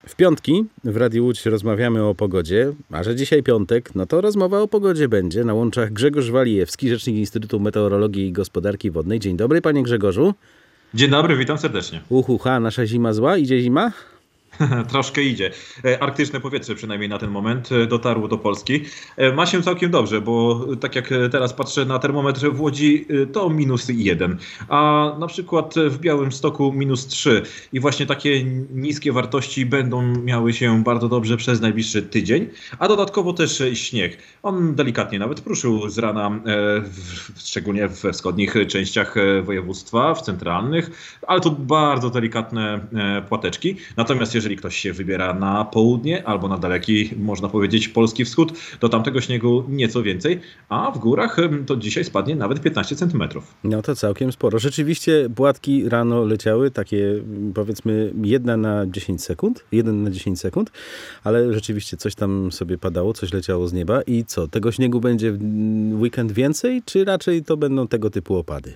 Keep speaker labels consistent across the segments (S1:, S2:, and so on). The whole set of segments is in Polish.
S1: W piątki w Radiu Łódź rozmawiamy o pogodzie, a że dzisiaj piątek, no to rozmowa o pogodzie będzie. Na łączach Grzegorz Walijewski, rzecznik Instytutu Meteorologii i Gospodarki Wodnej. Dzień dobry, panie Grzegorzu.
S2: Dzień dobry, witam serdecznie.
S1: Nasza zima zła? Idzie zima?
S2: Troszkę idzie. Arktyczne powietrze przynajmniej na ten moment dotarło do Polski. Ma się całkiem dobrze, bo tak jak teraz patrzę na termometr w Łodzi, to -1, a na przykład w Białymstoku -3. I właśnie takie niskie wartości będą miały się bardzo dobrze przez najbliższy tydzień, a dodatkowo też śnieg. On delikatnie nawet pruszył z rana, szczególnie we wschodnich częściach województwa, w centralnych, ale to bardzo delikatne płateczki. Natomiast jeżeli ktoś się wybiera na południe albo na daleki, można powiedzieć, polski wschód, to tamtego śniegu nieco więcej, a w górach to dzisiaj spadnie nawet 15 cm.
S1: No to całkiem sporo. Rzeczywiście płatki rano leciały, takie powiedzmy 1 na 10 sekund, ale rzeczywiście coś tam sobie padało, coś leciało z nieba. I co, tego śniegu będzie w weekend więcej, czy raczej to będą tego typu opady?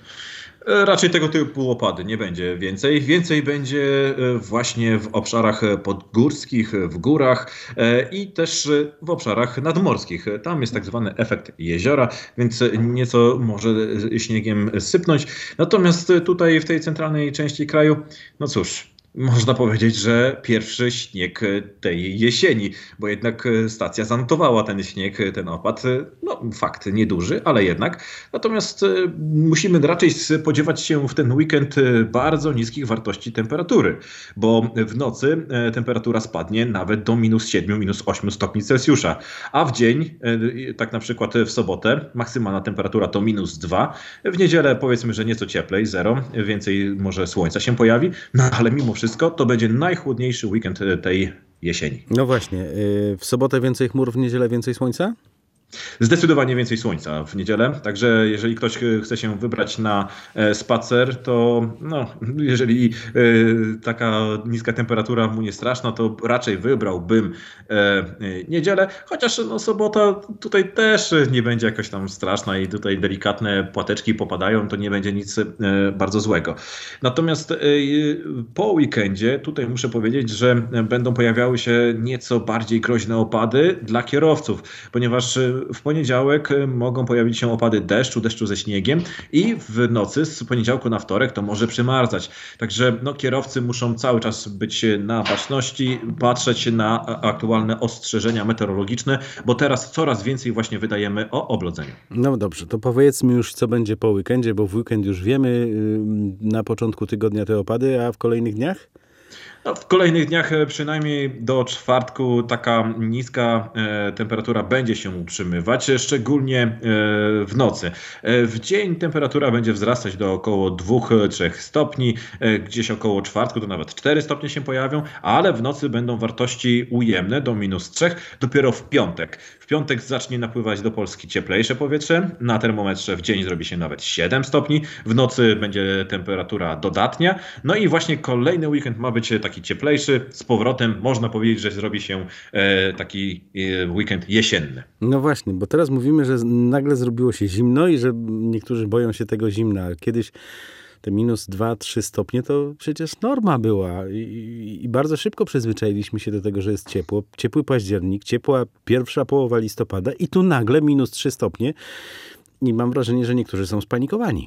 S2: Raczej tego typu opady nie będzie więcej. Więcej będzie właśnie w obszarach podgórskich, w górach i też w obszarach nadmorskich. Tam jest tak zwany efekt jeziora, więc nieco może śniegiem sypnąć. Natomiast tutaj w tej centralnej części kraju, no cóż, można powiedzieć, że pierwszy śnieg tej jesieni, bo jednak stacja zanotowała ten śnieg, ten opad. No fakt nieduży, ale jednak. Natomiast musimy raczej spodziewać się w ten weekend bardzo niskich wartości temperatury, bo w nocy temperatura spadnie nawet do -7, -8 stopni Celsjusza, a w dzień, tak na przykład w sobotę, maksymalna temperatura to -2, w niedzielę powiedzmy, że nieco cieplej, 0, więcej może słońca się pojawi, no ale mimo wszystko to będzie najchłodniejszy weekend tej jesieni.
S1: No właśnie, w sobotę więcej chmur, w niedzielę więcej słońca?
S2: Zdecydowanie więcej słońca w niedzielę, także jeżeli ktoś chce się wybrać na spacer, to no, jeżeli taka niska temperatura mu nie straszna, to raczej wybrałbym niedzielę, chociaż no, sobota tutaj też nie będzie jakoś tam straszna i tutaj delikatne płateczki popadają, to nie będzie nic bardzo złego. Natomiast po weekendzie tutaj muszę powiedzieć, że będą pojawiały się nieco bardziej groźne opady dla kierowców, ponieważ w poniedziałek mogą pojawić się opady deszczu ze śniegiem i w nocy z poniedziałku na wtorek to może przymarzać. Także no, kierowcy muszą cały czas być na baczności, patrzeć na aktualne ostrzeżenia meteorologiczne, bo teraz coraz więcej właśnie wydajemy o oblodzeniu.
S1: No dobrze, to powiedzmy już, co będzie po weekendzie, bo w weekend już wiemy na początku tygodnia te opady, a w kolejnych dniach?
S2: No, w kolejnych dniach przynajmniej do czwartku taka niska temperatura będzie się utrzymywać, szczególnie w nocy. W dzień temperatura będzie wzrastać do około 2-3 stopni, gdzieś około czwartku to nawet 4 stopnie się pojawią, ale w nocy będą wartości ujemne do -3 dopiero w piątek. W piątek zacznie napływać do Polski cieplejsze powietrze, na termometrze w dzień zrobi się nawet 7 stopni, w nocy będzie temperatura dodatnia, no i właśnie kolejny weekend ma być taki cieplejszy, z powrotem można powiedzieć, że zrobi się taki weekend jesienny.
S1: No właśnie, bo teraz mówimy, że nagle zrobiło się zimno i że niektórzy boją się tego zimna. Kiedyś te -2-3 stopnie to przecież norma była i bardzo szybko przyzwyczailiśmy się do tego, że jest ciepło. Ciepły październik, ciepła pierwsza połowa listopada i tu nagle -3 stopnie i mam wrażenie, że niektórzy są spanikowani.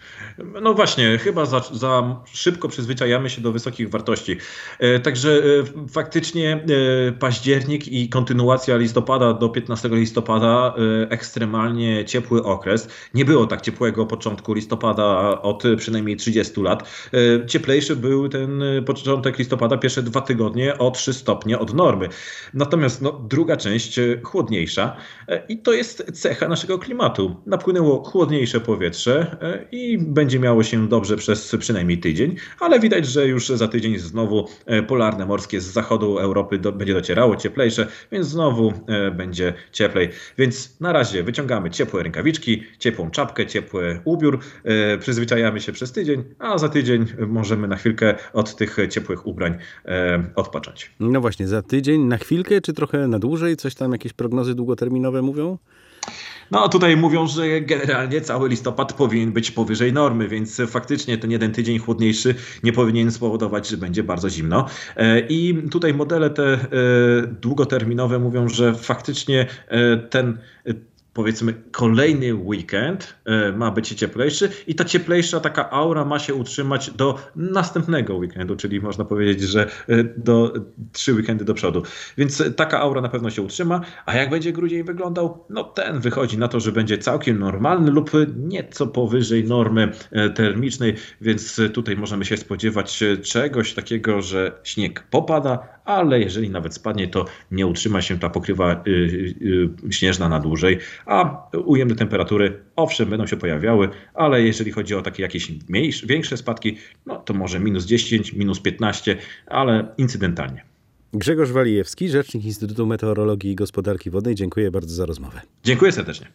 S2: No właśnie, chyba za szybko przyzwyczajamy się do wysokich wartości. Także faktycznie październik i kontynuacja listopada do 15 listopada, ekstremalnie ciepły okres. Nie było tak ciepłego początku listopada od przynajmniej 30 lat. Cieplejszy był ten początek listopada, pierwsze 2 tygodnie o 3 stopnie od normy. Natomiast no, druga część chłodniejsza i to jest cecha naszego klimatu. Napłynęło chłodniejsze powietrze i będzie miało się dobrze przez przynajmniej tydzień, ale widać, że już za tydzień znowu polarne morskie z zachodu Europy będzie docierało cieplejsze, więc znowu będzie cieplej. Więc na razie wyciągamy ciepłe rękawiczki, ciepłą czapkę, ciepły ubiór, przyzwyczajamy się przez tydzień, a za tydzień możemy na chwilkę od tych ciepłych ubrań odpocząć.
S1: No właśnie, za tydzień na chwilkę, czy trochę na dłużej? Coś tam, jakieś prognozy długoterminowe mówią?
S2: No tutaj mówią, że generalnie cały listopad powinien być powyżej normy, więc faktycznie ten jeden tydzień chłodniejszy nie powinien spowodować, że będzie bardzo zimno. I tutaj modele te długoterminowe mówią, że faktycznie ten powiedzmy kolejny weekend ma być cieplejszy i ta cieplejsza taka aura ma się utrzymać do następnego weekendu, czyli można powiedzieć, że do 3 weekendy do przodu. Więc taka aura na pewno się utrzyma, a jak będzie grudzień wyglądał? No ten wychodzi na to, że będzie całkiem normalny lub nieco powyżej normy termicznej, więc tutaj możemy się spodziewać czegoś takiego, że śnieg popada, ale jeżeli nawet spadnie, to nie utrzyma się ta pokrywa śnieżna na dłużej, a ujemne temperatury owszem będą się pojawiały, ale jeżeli chodzi o takie jakieś większe spadki, no to może -10, -15, ale incydentalnie.
S1: Grzegorz Walijewski, rzecznik Instytutu Meteorologii i Gospodarki Wodnej. Dziękuję bardzo za rozmowę.
S2: Dziękuję serdecznie.